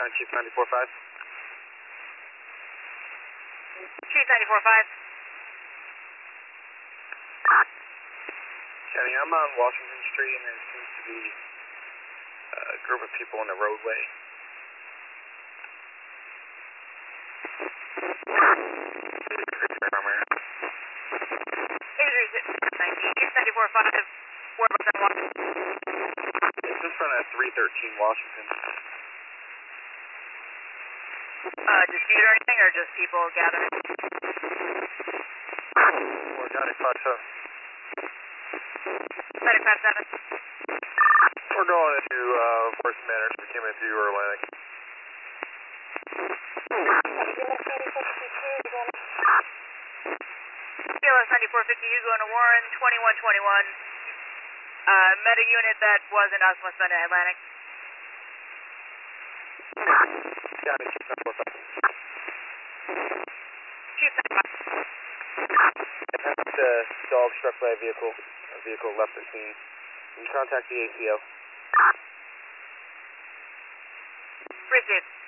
Chief 94-5. Chief 94-5. County, I'm on Washington Street and there seems to be a group of people in the roadway. Chief 94-5. Whereabouts on Washington? It's in front of 313 Washington. Dispute or anything, or just people gathering? Or 95-7. 95-7. We're going into Forest Manors. We came into Atlantic. PLS 9450, you going to Warren, 2121. Meta unit that wasn't us must have been in Atlantic. County, Chief 94-5. Chief 95. The dog struck by a vehicle. A vehicle left the scene. Can you contact the ACO? Received.